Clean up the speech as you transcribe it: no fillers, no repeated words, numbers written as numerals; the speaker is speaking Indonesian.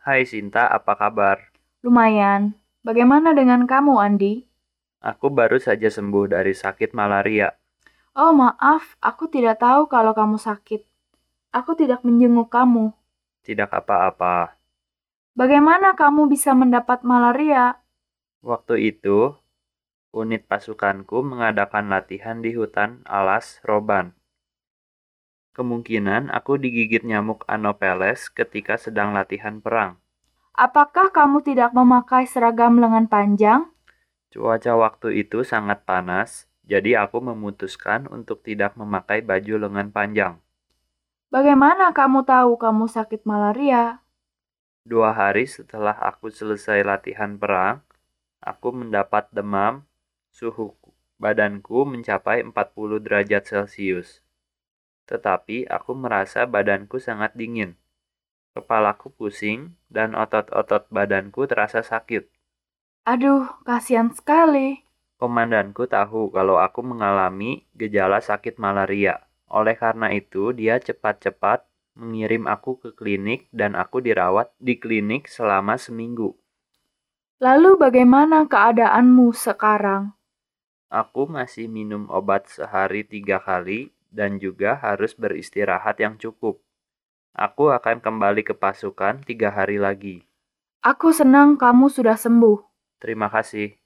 Hai Sinta, apa kabar? Lumayan. Bagaimana dengan kamu, Andi? Aku baru saja sembuh dari sakit malaria. Oh, maaf, aku tidak tahu kalau kamu sakit. Aku tidak menjenguk kamu. Tidak apa-apa. Bagaimana kamu bisa mendapat malaria? Waktu itu, unit pasukanku mengadakan latihan di hutan alas Roban. Kemungkinan aku digigit nyamuk Anopheles ketika sedang latihan perang. Apakah kamu tidak memakai seragam lengan panjang? Cuaca waktu itu sangat panas, jadi aku memutuskan untuk tidak memakai baju lengan panjang. Bagaimana kamu tahu kamu sakit malaria? 2 hari setelah aku selesai latihan perang, aku mendapat demam, suhu badanku mencapai 40 derajat Celcius. Tetapi aku merasa badanku sangat dingin. Kepalaku pusing dan otot-otot badanku terasa sakit. Aduh, kasihan sekali. Komandanku tahu kalau aku mengalami gejala sakit malaria. Oleh karena itu, dia cepat-cepat mengirim aku ke klinik dan aku dirawat di klinik selama seminggu. Lalu bagaimana keadaanmu sekarang? Aku masih minum obat sehari 3 kali dan juga harus beristirahat yang cukup. Aku akan kembali ke pasukan 3 hari lagi. Aku senang kamu sudah sembuh. Terima kasih.